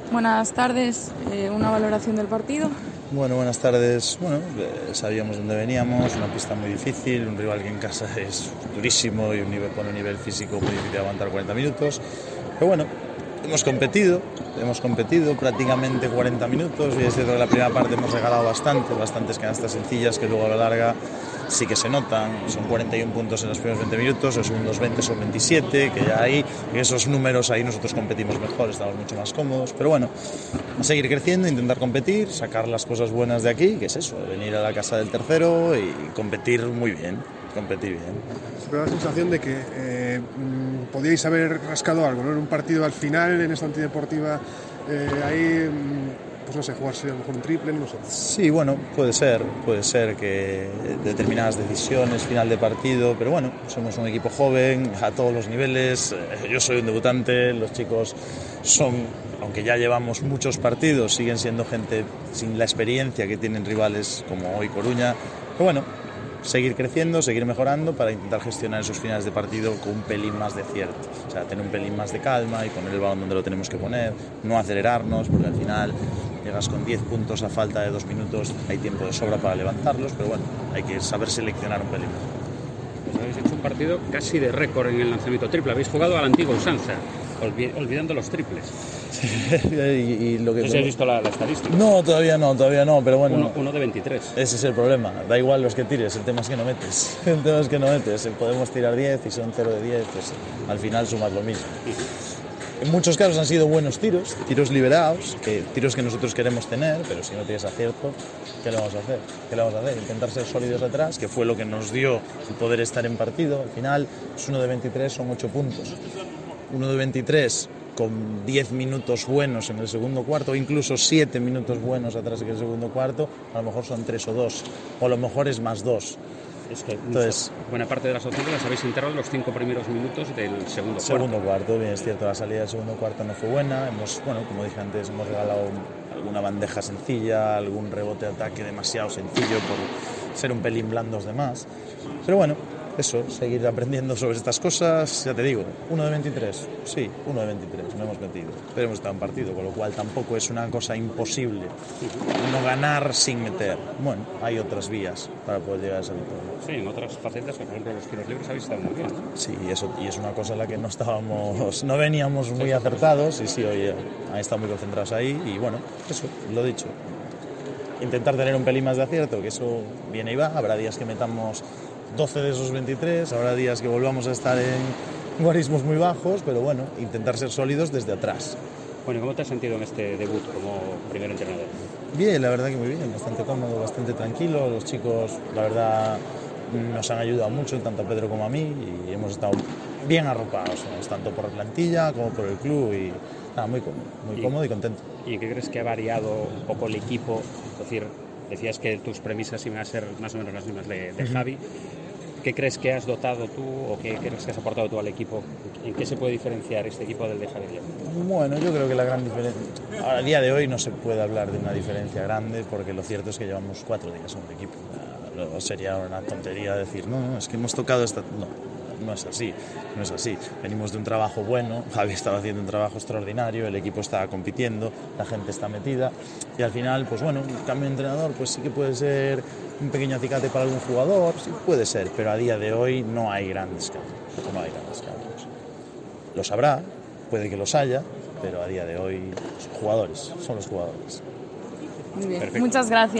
Buenas tardes, una valoración del partido. Bueno, buenas tardes. Bueno, sabíamos dónde veníamos, una pista muy difícil, un rival que en casa es durísimo y pone un nivel físico muy difícil de aguantar 40 minutos. Pero bueno, hemos competido prácticamente 40 minutos y es cierto que en la primera parte hemos regalado bastantes canastas sencillas que luego a la larga sí que se notan. Son 41 puntos en los primeros 20 minutos, los segundos 20 son 27, que ya ahí, esos números ahí nosotros competimos mejor, estamos mucho más cómodos. Pero bueno, a seguir creciendo, intentar competir, sacar las cosas buenas de aquí, que es eso, venir a la casa del tercero y competir muy bien, competir bien. Se me da la sensación de que podíais haber rascado algo, ¿no? En un partido al final, en esta antideportiva, ahí, pues no sé, jugarse a lo mejor un triple, no sé. Sí, bueno, puede ser que determinadas decisiones, final de partido, pero bueno, somos un equipo joven, a todos los niveles, yo soy un debutante, los chicos son, aunque ya llevamos muchos partidos, siguen siendo gente sin la experiencia que tienen rivales como hoy Coruña, pero bueno, seguir creciendo, seguir mejorando para intentar gestionar esos finales de partido con un pelín más de acierto, o sea, tener un pelín más de calma y poner el balón donde lo tenemos que poner, no acelerarnos, porque al final llegas con 10 puntos a falta de 2 minutos, hay tiempo de sobra para levantarlos, pero bueno, hay que saber seleccionar un pelín. Pues habéis hecho un partido casi de récord en el lanzamiento triple, habéis jugado a la antigua usanza, olvidando los triples. y lo que no sé si has visto la estadística. No, todavía no, pero bueno. Uno de 23. Ese es el problema, da igual los que tires, el tema es que no metes. Podemos tirar 10 y son 0 de 10, pues al final sumas lo mismo. En muchos casos han sido buenos tiros liberados, tiros que nosotros queremos tener, pero si no tienes acierto, ¿qué le vamos a hacer? Intentar ser sólidos atrás, que fue lo que nos dio el poder estar en partido. Al final, es 1 de 23, son 8 puntos. 1 de 23 con 10 minutos buenos en el segundo cuarto, o incluso 7 minutos buenos atrás en el segundo cuarto, a lo mejor son 3 o 2, o a lo mejor es más 2. Es que entonces, buena parte de las opciones las habéis enterrado en los 5 primeros minutos del segundo cuarto. Bien, es cierto, la salida del segundo cuarto no fue buena. Como dije antes, hemos regalado alguna bandeja sencilla, algún rebote de ataque demasiado sencillo por ser un pelín blandos de más. Pero bueno, eso, seguir aprendiendo sobre estas cosas, ya te digo, 1 de 23, sí, 1 de 23, no hemos metido, pero hemos estado en partido, con lo cual tampoco es una cosa imposible no ganar sin meter. Bueno, hay otras vías para poder llegar a esa victoria. Sí, en otras facetas, por ejemplo, los tiros libres habéis estado muy bien. Sí, y es una cosa en la que no veníamos muy acertados, y sí, hoy han estado muy concentrados ahí, y bueno, eso, lo dicho. Intentar tener un pelín más de acierto, que eso viene y va, habrá días que metamos 12 de esos 23, habrá días que volvamos a estar en guarismos muy bajos, pero bueno, intentar ser sólidos desde atrás. Bueno, ¿cómo te has sentido en este debut como primer entrenador? Bien, la verdad que muy bien, bastante cómodo, bastante tranquilo, los chicos, la verdad, nos han ayudado mucho, tanto a Pedro como a mí, y hemos estado bien arropados, tanto por la plantilla como por el club, y nada, muy cómodo y contento. ¿Y en qué crees que ha variado un poco el equipo? Es decir, decías que tus premisas iban a ser más o menos las mismas de Javi. ¿Qué crees que has dotado tú o qué crees que has aportado tú al equipo? ¿En qué se puede diferenciar este equipo del de Javi? Bueno, yo creo que la gran diferencia... Ahora, a día de hoy no se puede hablar de una diferencia grande, porque lo cierto es que llevamos 4 días en el equipo. Sería una tontería decir, no, es que hemos tocado esta... No es así. Venimos de un trabajo bueno, Javi estaba haciendo un trabajo extraordinario, el equipo estaba compitiendo, la gente está metida, y al final, pues bueno, un cambio de entrenador pues sí que puede ser un pequeño acicate para algún jugador, sí puede ser, pero a día de hoy no hay grandes cambios. Los habrá, puede que los haya, pero a día de hoy son los jugadores. Muy bien, perfecto. muchas gracias.